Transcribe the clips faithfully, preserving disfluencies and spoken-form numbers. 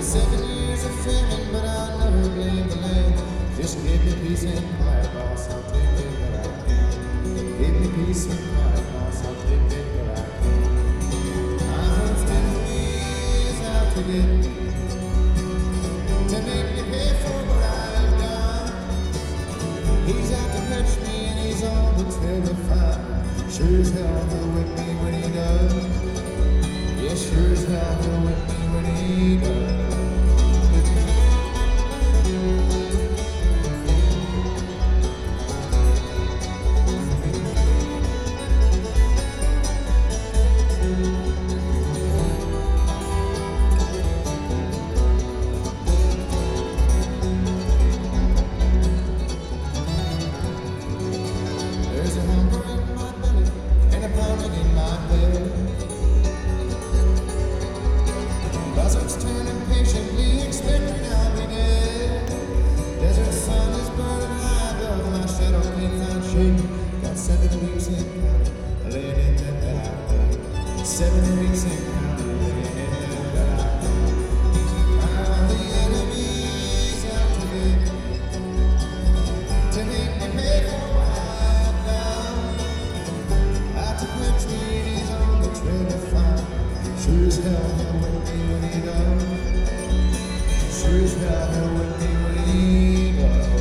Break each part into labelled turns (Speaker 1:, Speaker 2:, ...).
Speaker 1: Seven years of famine, but I never blame the land. Just give me peace and quiet, boss, I'll take it that I can. Give me peace and quiet, boss, I'll take it that I can. I have enemies out to get me, to make me pay for what I've done. He's out to catch me and he's on the trail to find. Sure as hell he'll whip me when he does. Yeah, sure as hell he'll whip me when he does. Got seven weeks in county, laying in that that I pay. Seven weeks in county, laying in that that I pay. All the enemies out to get me, to make me pay for what I've done. Out to quench me, he's on the trail to find. Sure as hell he'll whip me when he does. Sure as hell he'll whip me when he does.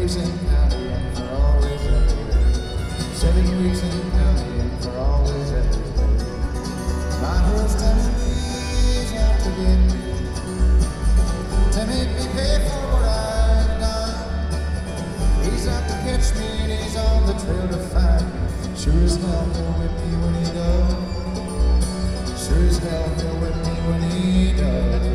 Speaker 1: years in county and for always everywhere. Seven weeks in county and for always everywhere. My horse Timmy's out to get me, to make me pay for what I've done. He's out to catch me and he's on the trail to find me. Sure as hell he'll whip me when he does. Sure as hell he'll whip me when he does.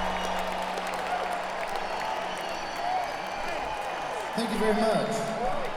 Speaker 1: Thank you very much.